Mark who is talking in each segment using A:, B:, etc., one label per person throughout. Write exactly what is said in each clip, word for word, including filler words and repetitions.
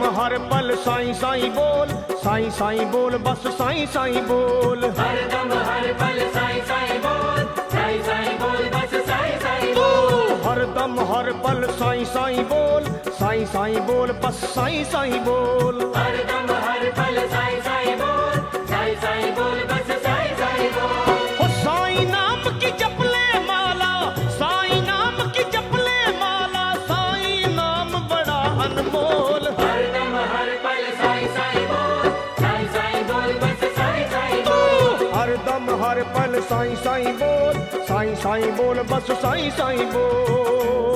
A: दम हर पल साईं साईं बोल, साईं साईं बोल, बस साईं साईं बोल।
B: हर दम हर पल साईं साईं बोल, साईं साईं बोल, बस साईं साईं बोल।
A: हर दम हर पल साईं साईं बोल, साईं साईं बोल, बस साईं साईं बोल।
B: हर दम हर पल साईं साईं बोल, साईं साईं बोल, बस साईं साईं बोल।
A: ओ साईं नाम की जपले माला, साईं नाम की जपले माला, साईं नाम बड़ा अनमोल।
B: हर दम हर पल साईं साईं बोल, साईं साईं बोल, बस साईं साईं बोल।
A: हर दम हर पल साईं साईं बोल, साईं साईं बोल, बस साईं साईं बोल।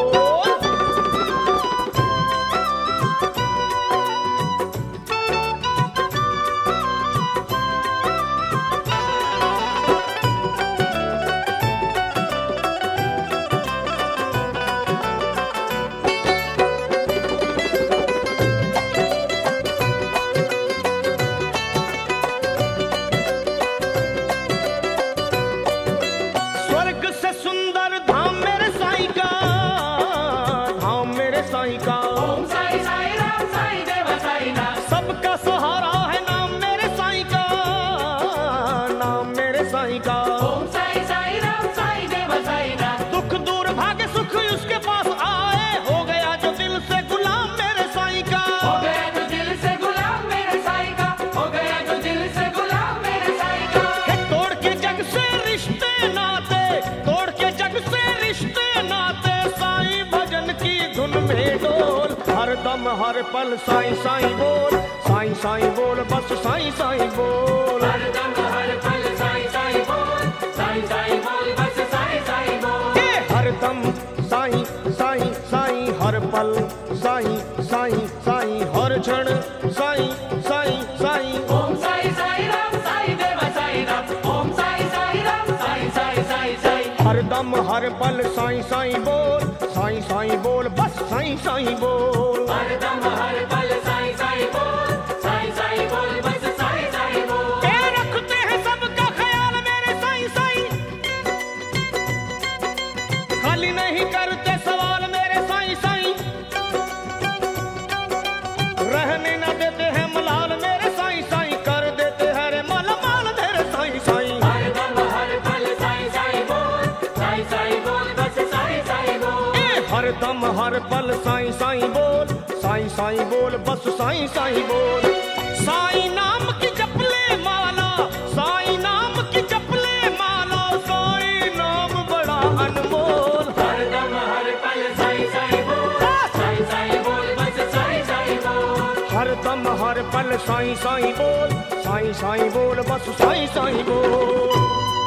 A: हर पल साईं साईं बोल, साईं साईं बोल, बस साईं साईं बोल।
B: हर दम हर पल साईं साईं बोल, साईं साईं बोल, बस साईं साईं बोल।
A: हर दम साईं साईं साईं, हर पल साईं साईं साईं, हर क्षण साईं साईं साईं।
B: ओम साईं साईं राम साईं देव साईं राम, ओम साईं साईं राम साईं साईं साईं साईं।
A: हर दम हर पल साईं साईं बोल, साईं साईं बोल, बस साईं साईं बोल।
B: हर दम हर पल साईं साईं बोल, साईं साईं बोल, बस साईं साईं बोल।
A: ए रखते हैं सबका ख्याल मेरे साईं साईं, खाली नहीं करते सवाल मेरे साईं साईं, रहने न देते हैं मलाल मेरे साईं साईं, कर देते हैं रे माला माल मेरे साईं साईं।
B: हर दम हर पल साईं साईं बोल, साईं साईं बोल, बस साईं साईं बोल।
A: हर दम हर पल साईं साईं बोल, साईं साईं बोल, बस साईं साईं बोल। साईं नाम की जपले माला, साईं नाम की जपले माला, साईं नाम बड़ा अनमोल।
B: हर दम हर पल साईं साईं बोल, साईं साईं बोल, बस साईं साईं बोल।
A: हर दम हर पल साईं साईं बोल, साईं साईं बोल, बस साईं साईं बोल।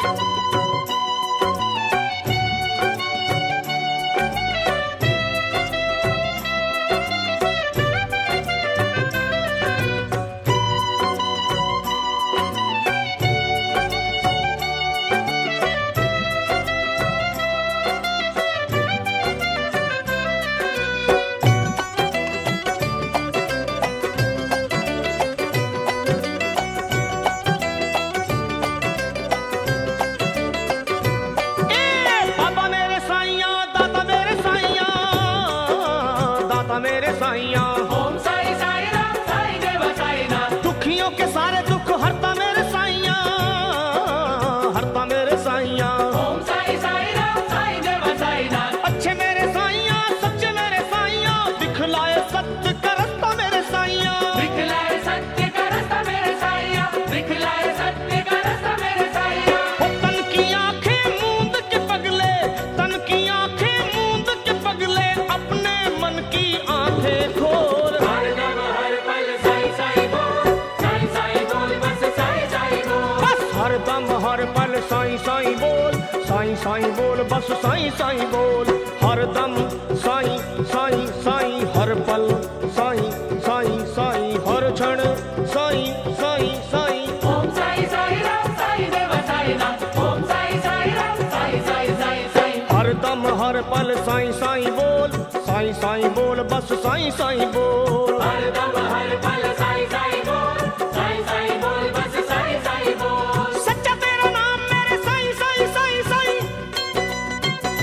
A: मेरे साईया
B: ओम साईं साईं राम साईं देव साईं नाथ,
A: दुखियों के सारे दुख हरता मेरे साईया, हरता मेरे साईया।
B: ओम साईं साईं राम साईं देव साईं नाथ,
A: अच्छे मेरे साईया, सच्चे मेरे साईया, दिखलाए सत्य का रास्ता मेरे साईया,
B: दिखलाए सत्य का रास्ता मेरे साईया, दिखलाए सत्य का रास्ता मेरे साईया।
A: वो तन की आंखें मूंद के पगले, तन की आंखें मूंद के पगले, अपने मन की आंखें खोल।
B: हर दम हर पल साईं साईं बोल, साईं साईं बोल, बस साईं साईं बोल।
A: बस हर दम हर पल साईं साईं बोल, साईं साईं बोल, बस साईं साईं बोल। हर दम साईं साईं साईं, हर पल साईं साईं साईं, हर क्षण साईं साईं साईं।
B: ओम साईं साईं राम साईं देव साईं नाथ, ओम साईं साईं राम साईं साईं साईं साईं।
A: हर दम हर पल साईं साईं बोल, साईं साईं बोल, बस साईं साईं बोल।
B: हर दम हर पल साईं साईं बोल, साईं साईं बोल, बस साईं साईं बोल।
A: सच्चा तेरा नाम मेरे साईं साईं साईं साईं,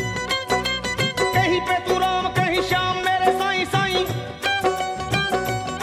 A: कहीं पे तू राम कहीं श्याम मेरे साईं साईं,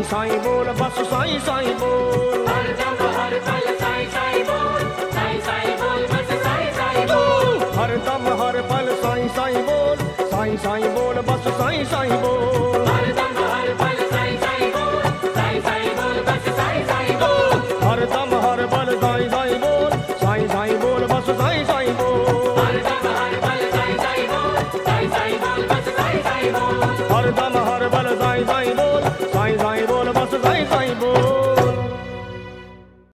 A: साईं बोल बस साईं साईं बोल
B: हर दम हर पल साईं साईं बोल साईं साईं बोल बस साईं साईं बोल
A: हर दम हर पल साईं साईं बोल साईं साईं बोल बस साईं साईं बोल
B: हर दम